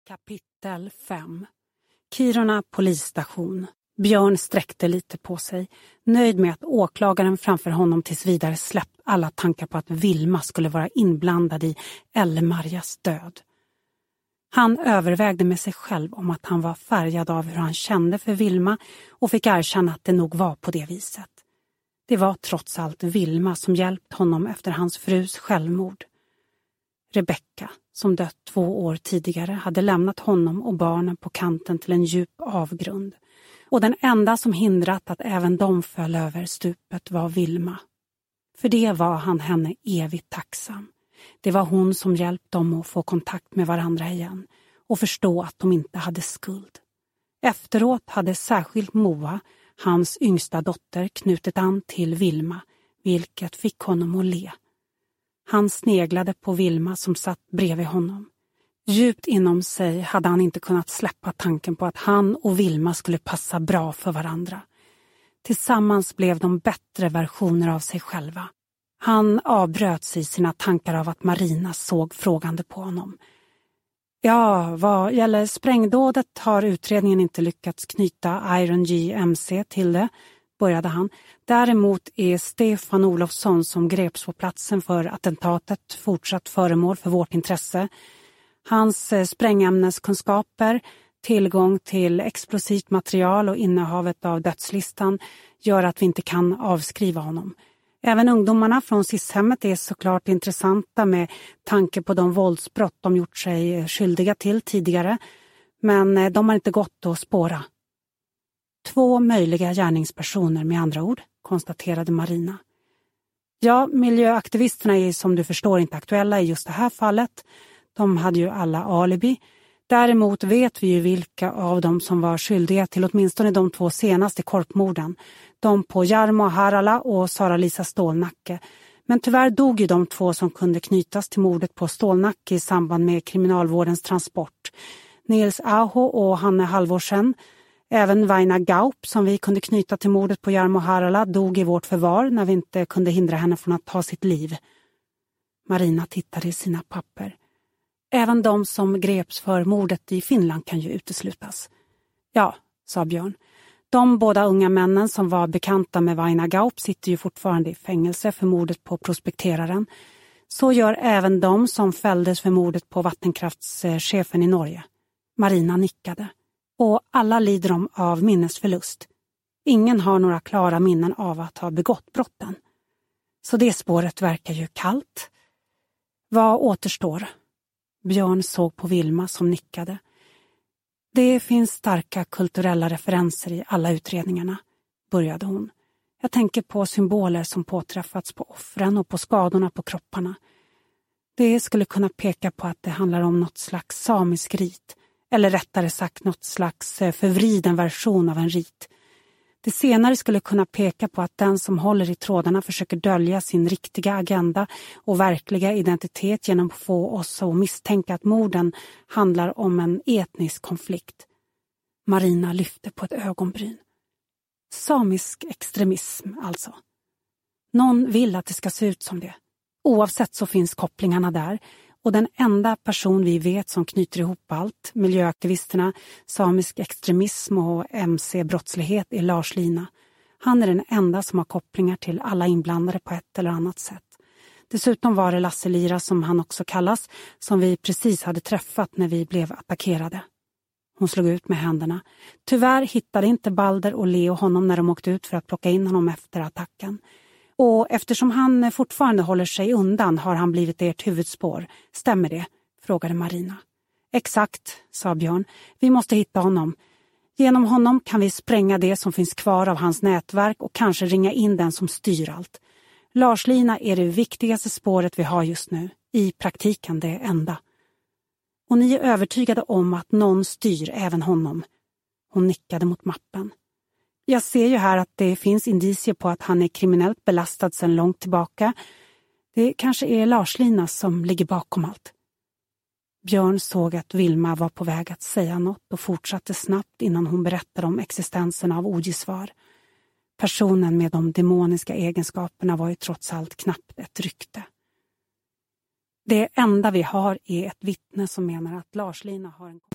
Kapitel 5. Kiruna polisstation. Björn sträckte lite på sig, nöjd med att åklagaren framför honom tills vidare släppt alla tankar på att Vilma skulle vara inblandad i Elle-Marjas död. Han övervägde med sig själv om att han var färgad av hur han kände för Vilma och fick erkänna att det nog var på det viset. Det var trots allt Vilma som hjälpt honom efter hans frus självmord. Rebecka, som dött 2 år tidigare, hade lämnat honom och barnen på kanten till en djup avgrund. Och den enda som hindrat att även de föll över stupet var Vilma. För det var han henne evigt tacksam. Det var hon som hjälpt dem att få kontakt med varandra igen och förstå att de inte hade skuld. Efteråt hade särskilt Moa, hans yngsta dotter, knutit an till Vilma, vilket fick honom att le. Han sneglade på Vilma som satt bredvid honom. Djupt inom sig hade han inte kunnat släppa tanken på att han och Vilma skulle passa bra för varandra. Tillsammans blev de bättre versioner av sig själva. Han avbröt sig i sina tankar av att Marina såg frågande på honom. Ja, vad gäller sprängdådet har utredningen inte lyckats knyta Iron G.M.C. till det, började han. Däremot är Stefan Olofsson som greps på platsen för attentatet fortsatt föremål för vårt intresse. Hans sprängämneskunskaper, tillgång till explosivt material och innehavet av dödslistan gör att vi inte kan avskriva honom. Även ungdomarna från SIS-hemmet är såklart intressanta med tanke på de våldsbrott de gjort sig skyldiga till tidigare, men de har inte gått att spåra. 2 möjliga gärningspersoner med andra ord, konstaterade Marina. Ja, miljöaktivisterna är som du förstår inte aktuella i just det här fallet. De hade ju alla alibi. Däremot vet vi ju vilka av dem som var skyldiga till åtminstone de 2 senaste korpmorden. De på Jarmo Harala och Sara-Lisa Stålnacke. Men tyvärr dog ju de 2 som kunde knytas till mordet på Stålnacke i samband med kriminalvårdens transport. Nils Aho och Hanne Halvorsen. Även Vaina Gaup som vi kunde knyta till mordet på Jarmo Harala dog i vårt förvar när vi inte kunde hindra henne från att ta sitt liv. Marina tittade i sina papper. Även de som greps för mordet i Finland kan ju uteslutas. Ja, sa Björn. De båda unga männen som var bekanta med Vaina Gaup sitter ju fortfarande i fängelse för mordet på prospekteraren. Så gör även de som fälldes för mordet på vattenkraftschefen i Norge. Marina nickade. Och alla lider de av minnesförlust. Ingen har några klara minnen av att ha begått brotten. Så det spåret verkar ju kallt. Vad återstår? Björn såg på Vilma som nickade. Det finns starka kulturella referenser i alla utredningarna, började hon. Jag tänker på symboler som påträffats på offren och på skadorna på kropparna. Det skulle kunna peka på att det handlar om något slags samisk rit, eller rättare sagt något slags förvriden version av en rit. Det senare skulle kunna peka på att den som håller i trådarna försöker dölja sin riktiga agenda och verkliga identitet genom att få oss att misstänka att morden handlar om en etnisk konflikt. Marina lyfte på ett ögonbryn. Samisk extremism alltså. Någon vill att det ska se ut som det. Oavsett så finns kopplingarna där. Och den enda person vi vet som knyter ihop allt, miljöaktivisterna, samisk extremism och MC-brottslighet är Lars Lina. Han är den enda som har kopplingar till alla inblandade på ett eller annat sätt. Dessutom var det Lasse Lira, som han också kallas, som vi precis hade träffat när vi blev attackerade. Hon slog ut med händerna. Tyvärr hittade inte Balder och Leo honom när de åkte ut för att plocka in honom efter attacken. Och eftersom han fortfarande håller sig undan har han blivit ert huvudspår. Stämmer det? Frågade Marina. Exakt, sa Björn. Vi måste hitta honom. Genom honom kan vi spränga det som finns kvar av hans nätverk och kanske ringa in den som styr allt. Lars Lina är det viktigaste spåret vi har just nu. I praktiken det enda. Och ni är övertygade om att någon styr även honom. Hon nickade mot mappen. Jag ser ju här att det finns indicier på att han är kriminellt belastad sedan långt tillbaka. Det kanske är Lars Lina som ligger bakom allt. Björn såg att Vilma var på väg att säga något och fortsatte snabbt innan hon berättade om existensen av Ogisvar. Personen med de demoniska egenskaperna var ju trots allt knappt ett rykte. Det enda vi har är ett vittne som menar att Lars Lina har en